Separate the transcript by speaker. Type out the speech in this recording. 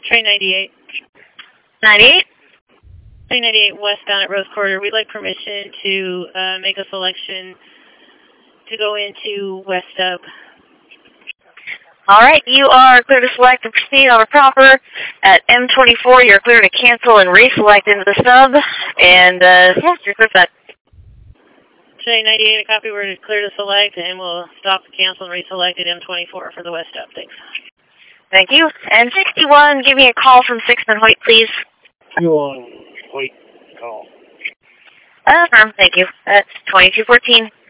Speaker 1: Train 98.
Speaker 2: 98?
Speaker 1: Train 98 westbound at Rose Quarter. We'd like permission to make a selection to go into West Stub.
Speaker 2: All right, you are clear to select and proceed on a proper. At M24, you're clear to cancel and reselect into the stub. And, yeah, you're clear for that.
Speaker 1: Train 98, a copy. We're clear to select, and we'll stop, cancel, and reselect at M24 for the West Stub. Thanks.
Speaker 2: Thank you. And 61, give me a call from 6th and Hoyt, please.
Speaker 3: 61, Hoyt, call.
Speaker 2: Thank you. That's 2214.